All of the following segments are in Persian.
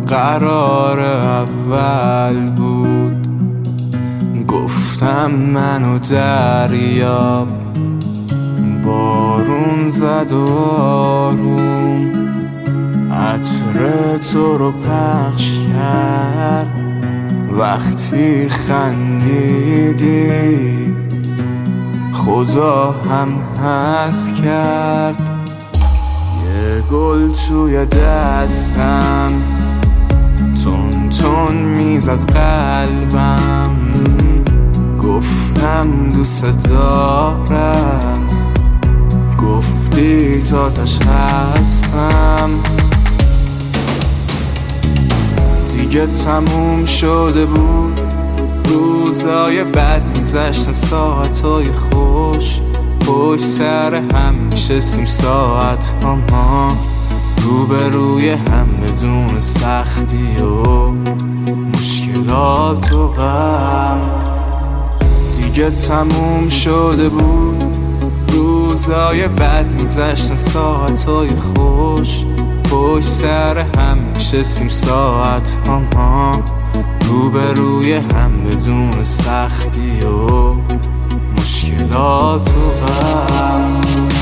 قرار اول بود. گفتم منو دریاب، بارون زد و آروم عطر تو رو پخش کرد. وقتی خندیدی خدا هم هست کرد. یه گل توی دستم تون تون میزد قلبم. گفتم دوست دارم، گفتی تاتش هستم. دیگه تموم شده بود، روزای بد میگذشتن، ساعتای خوش پشت سر هم میشستیم ساعت ها ما روبروی هم بدون سختی و مشکلات و غم. دیگه تموم شده بود، روزای بد میگذشتن، ساعتای خوش پشت سر هم میشستیم ساعت ها ما روبروی هم بدون سختی و مشکلات و غم.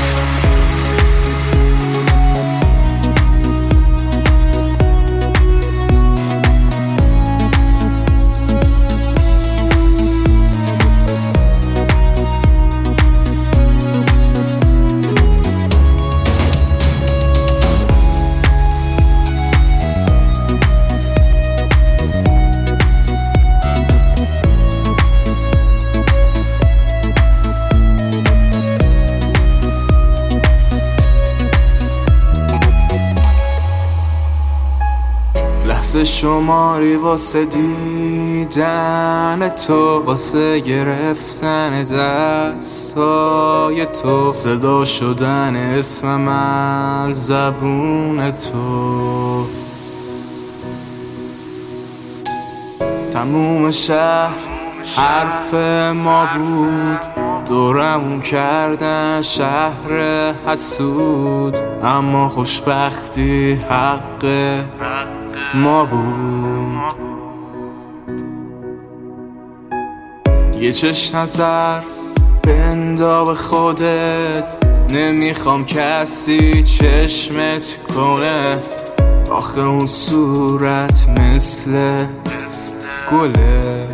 لحظه شماری واسه دیدن تو، واسه گرفتن دستای تو، صدا شدن اسم من زبون تو. تموم شهر حرف ما بود، دورمون کردن شهر حسود، اما خوشبختی حق ما بود. یه چشم نظر بندا به خودت، نمیخوام کسی چشمت کنه. آخه اون صورت مثل گله.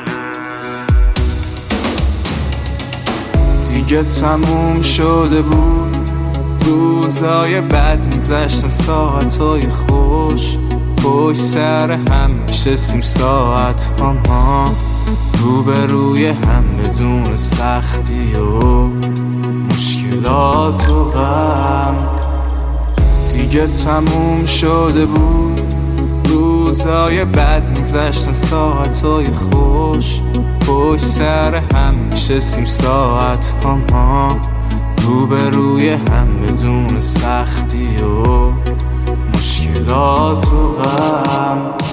دیگه تموم شده بود، روزای بد میگذشتن، ساعتای خوش پشت سر هم میشستیم ساعت ها ما روبروی هم بدون سختی و مشکلات و غم. دیگه تموم شده بود، روزای بد میگذشتن، ساعتای خوش پشت سر هم میشستیم ساعت ها ما روبروی هم بدون سختی و مشکلات و غم.